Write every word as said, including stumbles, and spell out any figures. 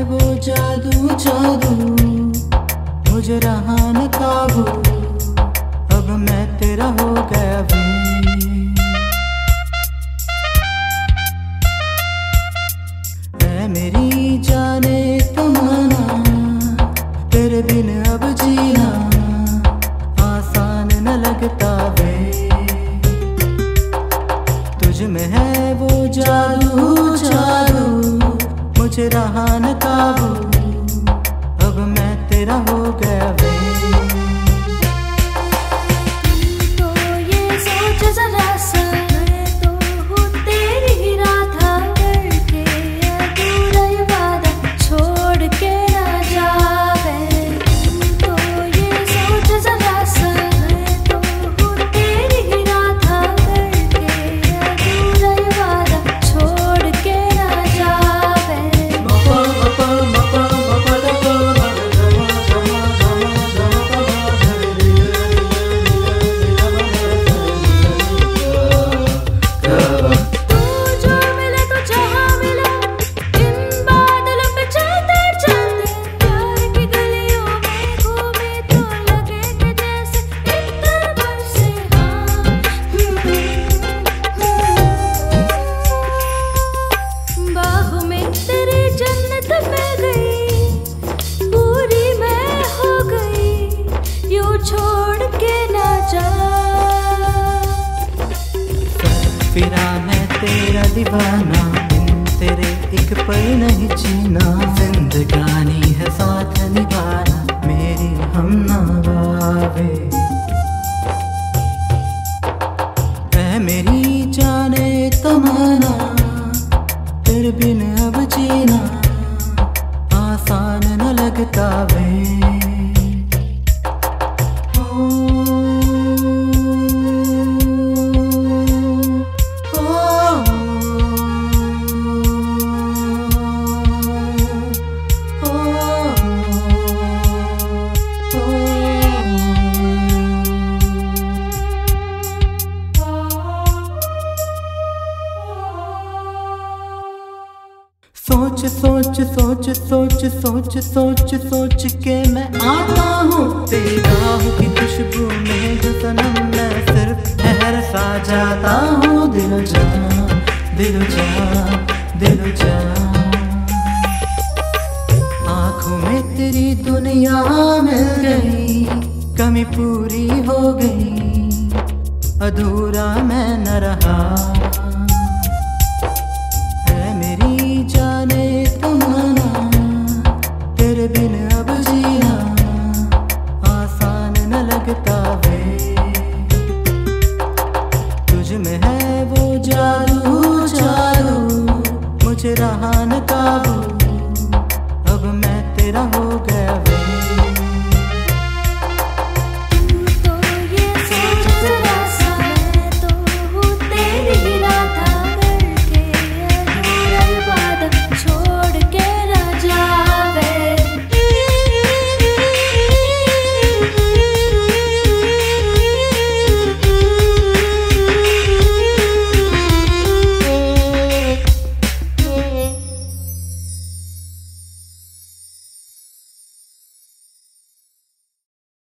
वो जादू जादू, मुझे रहा न काबू, अब मैं तेरा हो गया भी। ऐ मेरी जाने तमन्ना, तेरे बिन अब जीना आसान न लगता वे। तुझ में है वो जादू जादू, मुझे रहा न काबू, अब मैं तेरा हो गया वे। तो ये सोच जरा सा, मैं तो हूँ तेरी ही राधा, करके अधूरा ये वादा छोड़ के ना जावे। तो ये सोच जरा सा, मैं तो हूँ तेरी ही राधा, करके अधूरा ये वादा छोड़ के ना जावे। छोड़ के ना जा, फिरा मैं तेरा दीवाना, बिन तेरे एक पल नहीं जीना। जिंदगानी है साथ निभाना, मेरी हम नवावे। ऐ मेरी जाने तमन्ना, तेरे बिन अब जीना आसान न लगता वे। सोच सोच सोच सोच सोच सोच सोच के मैं आता हूँ तेरी राहों की खुशबू में, जो सनम मैं सिर्फ ठहर सा जाता हूँ। दिल जा दिल जा दिल जा, आँखों में तेरी दुनिया मिल गई, कमी पूरी हो गई, अधूरा मैं न रहा। जाने तमन्ना, तेरे बिन अब जीना आसान न लगता वे। तुझ में है वो जादू जादू, मुझे रहा न काबू, अब मैं तेरा हो गया।